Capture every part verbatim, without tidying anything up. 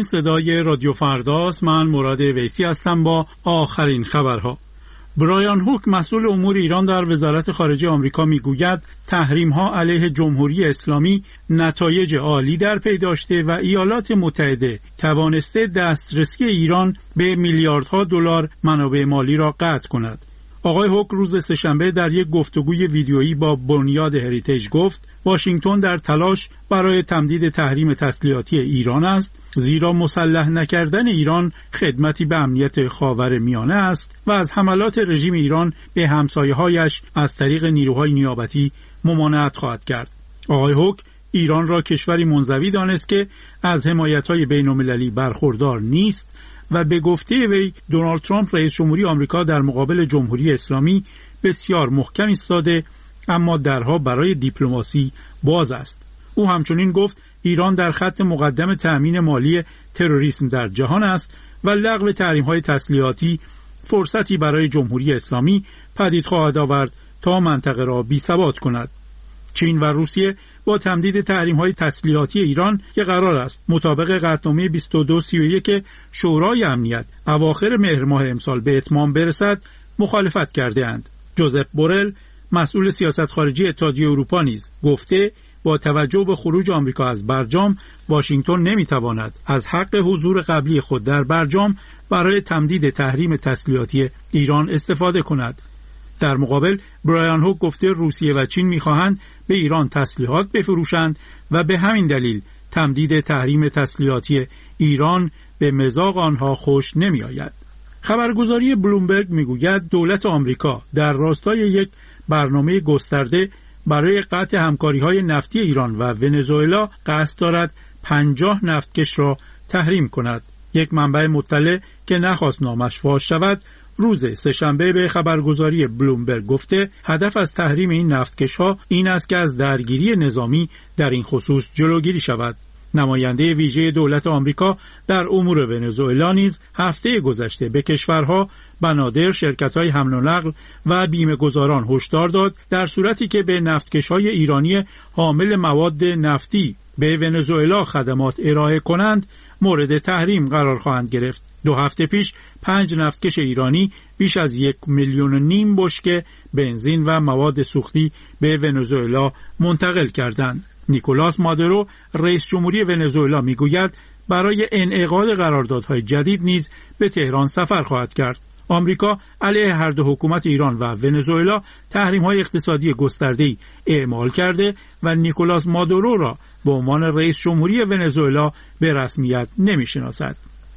این صدای رادیو فرداست. من مراد ویسی هستم با آخرین خبرها. برایان هوک مسئول امور ایران در وزارت خارجه آمریکا میگوید تحریم‌ها علیه جمهوری اسلامی نتایج عالی در پی داشته و ایالات متحده توانسته دسترسی ایران به میلیاردها دلار منابع مالی را قطع کند. آقای هوک روز سه‌شنبه در یک گفتگوی ویدیویی با بنیاد هریتیج گفت واشنگتن در تلاش برای تمدید تحریم تسلیحاتی ایران است، زیرا مسلح نکردن ایران خدمتی به امنیت خاورمیانه است و از حملات رژیم ایران به همسایه‌هایش از طریق نیروهای نیابتی ممانعت خواهد کرد. آقای هوک ایران را کشوری منزوی دانست که از حمایت‌های بین‌المللی برخوردار نیست و به گفته وی دونالد ترامپ رئیس جمهوری آمریکا در مقابل جمهوری اسلامی بسیار محکم ایستاده، اما درها برای دیپلماسی باز است. او همچنین گفت ایران در خط مقدم تأمین مالی تروریسم در جهان است و لغو تحریم‌های تسلیحاتی فرصتی برای جمهوری اسلامی پدید خواهد آورد تا منطقه را بی‌ثبات کند. چین و روسیه با تمدید تحریم‌های تسلیحاتی ایران که قرار است مطابق قطعنامه بیست و دو سی و یک شورای امنیت اواخر مهر ماه امسال به اتمام برسد مخالفت کرده اند. جوزپ بورل مسئول سیاست خارجی اتحادیه اروپا نیز گفته با توجه به خروج آمریکا از برجام واشنگتن نمیتواند از حق حضور قبلی خود در برجام برای تمدید تحریم تسلیحاتی ایران استفاده کند. در مقابل برایان هوک گفته روسیه و چین میخواهند به ایران تسلیحات بفروشند و به همین دلیل تمدید تحریم تسلیحاتی ایران به مذاق آنها خوش نمیآید. خبرگزاری بلومبرگ میگوید دولت آمریکا در راستای یک برنامه گسترده برای قطع همکاری‌های نفتی ایران و ونزوئلا قصد دارد پنجاه نفتکش را تحریم کند. یک منبع مطلع که نخواست نامش فاش شود روز سه‌شنبه به خبرگزاری بلومبرگ گفته هدف از تحریم این نفتکش‌ها این است که از درگیری نظامی در این خصوص جلوگیری شود. نماینده ویژه دولت آمریکا در امور ونزوئلا نیز هفته گذشته به کشورها، بنادر، شرکت‌های حمل و نقل و بیمه‌گذاران هشدار داد در صورتی که به نفتکش‌های ایرانی حامل مواد نفتی به ونزوئلا خدمات ارائه کنند مورد تحریم قرار خواهند گرفت. دو هفته پیش پنج نفتکش ایرانی بیش از یک میلیون و نیم بشکه بنزین و مواد سوختی به ونزوئلا منتقل کردند. نیکولاس مادورو رئیس جمهوری ونزوئلا میگوید برای انعقاد قراردادهای جدید نیز به تهران سفر خواهد کرد. آمریکا علیه هر دو حکومت ایران و ونزوئلا تحریم‌های اقتصادی گسترده‌ای اعمال کرده و نیکولاس مادورو را به عنوان رئیس جمهوری ونزوئلا به رسمیت نمی‌شناسد.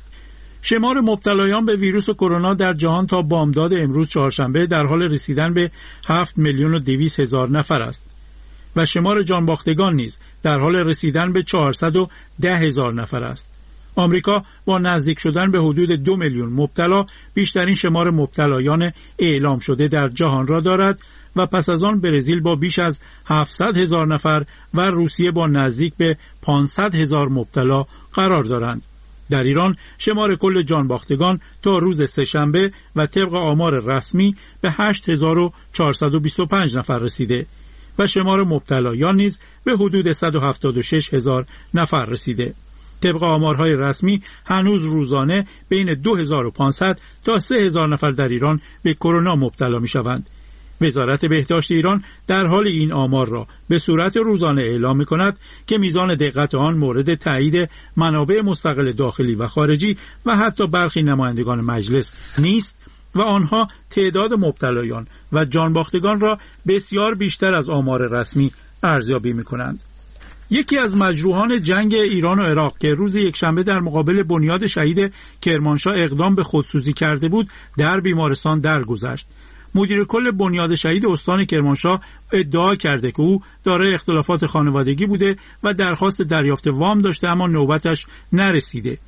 شمار مبتلایان به ویروس کرونا در جهان تا بامداد امروز چهارشنبه در حال رسیدن به هفت میلیون و دویست هزار نفر است و شمار جانباختگان نیز در حال رسیدن به چهارصد و ده هزار نفر است. آمریکا با نزدیک شدن به حدود دو میلیون مبتلا بیشترین شمار مبتلایان اعلام شده در جهان را دارد و پس از آن برزیل با بیش از هفتصد هزار نفر و روسیه با نزدیک به پانصد هزار مبتلا قرار دارند. در ایران شمار کل جانباختگان تا روز سه‌شنبه و طبق آمار رسمی به هشت هزار و چهارصد و بیست و پنج نفر رسیده و شمار مبتلایان نیز به حدود صد و هفتاد و شش هزار نفر رسیده. طبق آمارهای رسمی هنوز روزانه بین دو هزار و پانصد تا سه هزار نفر در ایران به کرونا مبتلا می شوند. وزارت بهداشت ایران در حال این آمار را به صورت روزانه اعلام می کند که میزان دقت آن مورد تایید منابع مستقل داخلی و خارجی و حتی برخی نمایندگان مجلس نیست و آنها تعداد مبتلایان و جانباختگان را بسیار بیشتر از آمار رسمی ارزیابی می کنند. یکی از مجروحان جنگ ایران و عراق که روز یکشنبه در مقابل بنیاد شهید کرمانشاه اقدام به خودسوزی کرده بود در بیمارستان درگذشت. مدیر کل بنیاد شهید استان کرمانشاه ادعا کرده که او دارای اختلافات خانوادگی بوده و درخواست دریافت وام داشته اما نوبتش نرسیده.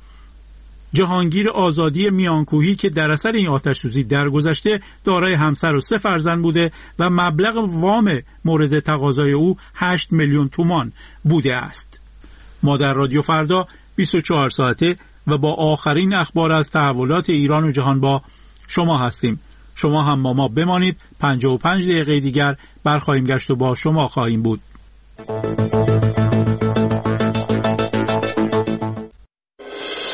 جهانگیر آزادی میانکوهی که در اثر این آتش‌سوزی درگذشته دارای همسر و سه فرزند بوده و مبلغ وام مورد تقاضای او هشت میلیون تومان بوده است. ما در رادیو فردا بیست و چهار ساعته و با آخرین اخبار از تحولات ایران و جهان با شما هستیم. شما هم با ما بمانید. پنجاه و پنج دقیقه دیگر برخواهیم گشت و با شما خواهیم بود.